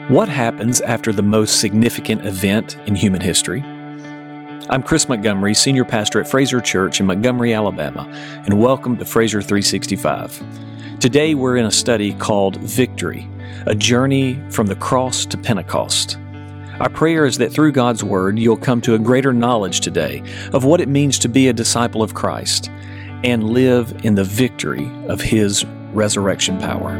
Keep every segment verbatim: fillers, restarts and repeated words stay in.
What happens after the most significant event in human history? I'm Chris Montgomery, Senior Pastor at Fraser Church in Montgomery, Alabama, and welcome to Fraser three sixty-five. Today we're in a study called Victory, a journey from the cross to Pentecost. Our prayer is that through God's Word you'll come to a greater knowledge today of what it means to be a disciple of Christ and live in the victory of His resurrection power.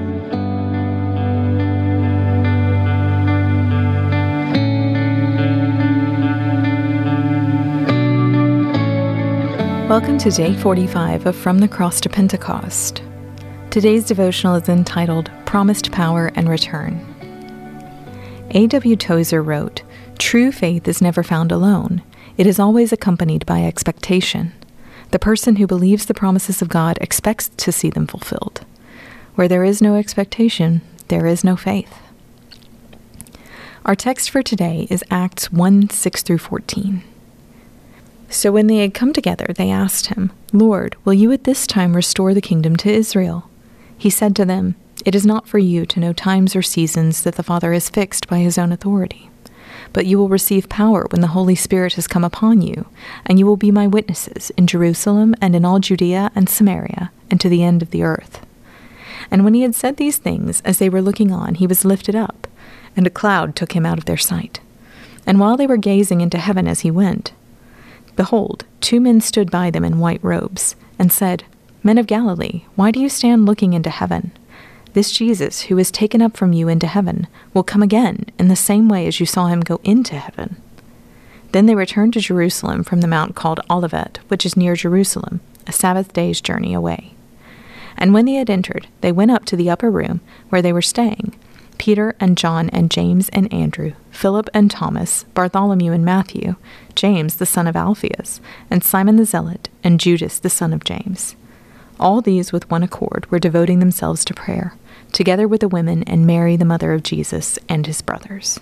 Welcome to Day forty-five of From the Cross to Pentecost. Today's devotional is entitled Promised Power and Return. A W Tozer wrote, "True faith is never found alone. It is always accompanied by expectation. The person who believes the promises of God expects to see them fulfilled. Where there is no expectation, there is no faith." Our text for today is Acts one, six through fourteen. So when they had come together, they asked him, "Lord, will you at this time restore the kingdom to Israel?" He said to them, "It is not for you to know times or seasons that the Father has fixed by His own authority. But you will receive power when the Holy Spirit has come upon you, and you will be my witnesses in Jerusalem and in all Judea and Samaria, and to the end of the earth." And when he had said these things, as they were looking on, he was lifted up, and a cloud took him out of their sight. And while they were gazing into heaven as he went, behold, two men stood by them in white robes, and said, "Men of Galilee, why do you stand looking into heaven? This Jesus, who is taken up from you into heaven, will come again in the same way as you saw him go into heaven." Then they returned to Jerusalem from the mount called Olivet, which is near Jerusalem, a Sabbath day's journey away. And when they had entered, they went up to the upper room where they were staying, Peter and John and James and Andrew, Philip and Thomas, Bartholomew and Matthew, James the son of Alphaeus, and Simon the Zealot, and Judas the son of James. All these with one accord were devoting themselves to prayer, together with the women and Mary the mother of Jesus and his brothers.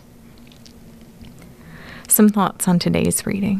Some thoughts on today's reading.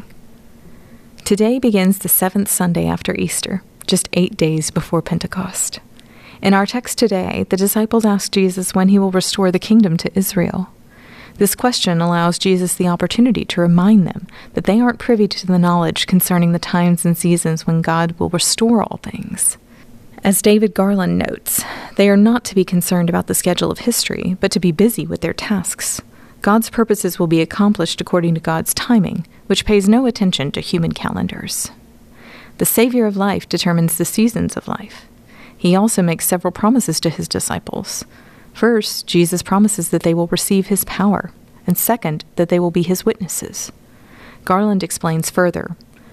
Today begins the seventh Sunday after Easter, just eight days before Pentecost. In our text today, the disciples ask Jesus when he will restore the kingdom to Israel. This question allows Jesus the opportunity to remind them that they aren't privy to the knowledge concerning the times and seasons when God will restore all things. As David Garland notes, they are not to be concerned about the schedule of history, but to be busy with their tasks. God's purposes will be accomplished according to God's timing, which pays no attention to human calendars. The Savior of life determines the seasons of life. He also makes several promises to his disciples. First, Jesus promises that they will receive his power, and second, that they will be his witnesses. Garland explains further.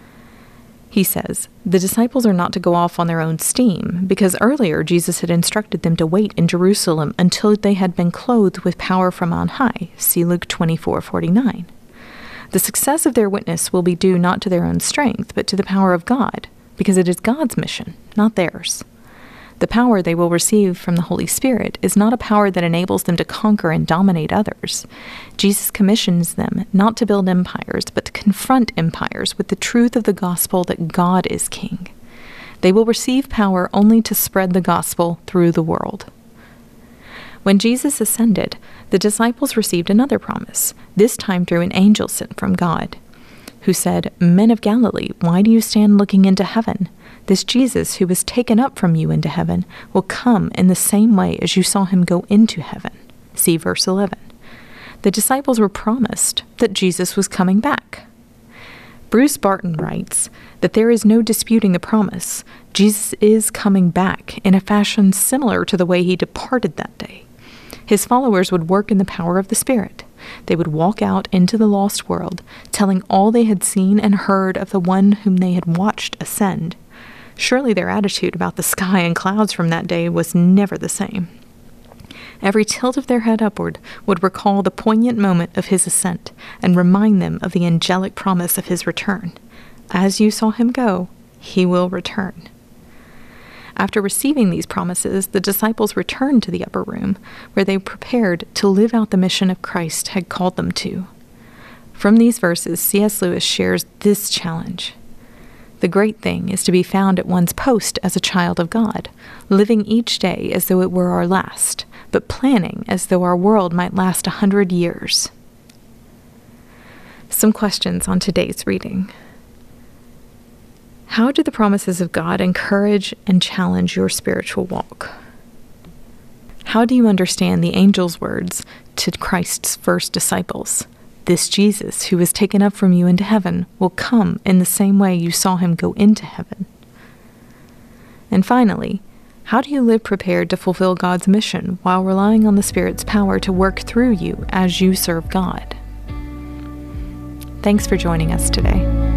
He says, the disciples are not to go off on their own steam, because earlier Jesus had instructed them to wait in Jerusalem until they had been clothed with power from on high. See Luke twenty-four forty-nine. The success of their witness will be due not to their own strength, but to the power of God, because it is God's mission, not theirs. The power they will receive from the Holy Spirit is not a power that enables them to conquer and dominate others. Jesus commissions them not to build empires, but to confront empires with the truth of the gospel that God is king. They will receive power only to spread the gospel through the world. When Jesus ascended, the disciples received another promise, this time through an angel sent from God, who said, "Men of Galilee, why do you stand looking into heaven? This Jesus, who was taken up from you into heaven, will come in the same way as you saw him go into heaven." See verse eleven. The disciples were promised that Jesus was coming back. Bruce Barton writes that there is no disputing the promise. Jesus is coming back in a fashion similar to the way he departed that day. His followers would work in the power of the Spirit. They would walk out into the lost world, telling all they had seen and heard of the one whom they had watched ascend. Surely their attitude about the sky and clouds from that day was never the same. Every tilt of their head upward would recall the poignant moment of his ascent and remind them of the angelic promise of his return. As you saw him go, he will return. After receiving these promises, the disciples returned to the upper room, where they prepared to live out the mission of Christ had called them to. From these verses, C S Lewis shares this challenge. The great thing is to be found at one's post as a child of God, living each day as though it were our last, but planning as though our world might last a hundred years. Some questions on today's reading. How do the promises of God encourage and challenge your spiritual walk? How do you understand the angel's words to Christ's first disciples? This Jesus, who was taken up from you into heaven, will come in the same way you saw him go into heaven. And finally, how do you live prepared to fulfill God's mission while relying on the Spirit's power to work through you as you serve God? Thanks for joining us today.